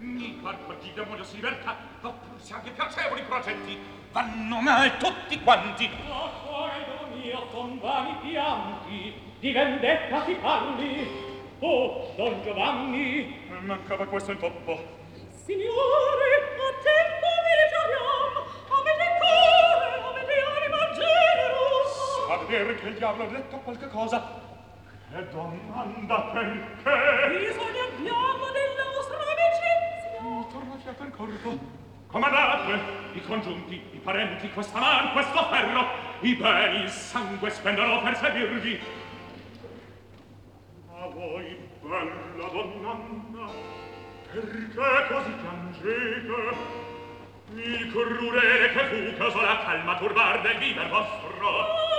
Mi par qualche demonio si libertà, ma se anche piacevoli progetti vanno mai tutti quanti. Ma cuore mio con vani pianti, di vendetta si parli. Oh, Don Giovanni! Mancava questo intoppo. Signore, a tempo vi ritroviamo, avete cuore, avete anima generosa. A vedere che il diavolo ha detto qualche cosa. Che domanda perché? Bisogna abbiamo della vostra amicizia. Tornate a quel corpo. Comandate, i congiunti, i parenti, questa man, questo ferro, i beni, il sangue spenderò per servirvi. Ma voi, bella donnanna, perché così piangete? Il crudele che fu causò la calma turbar del viver vostro.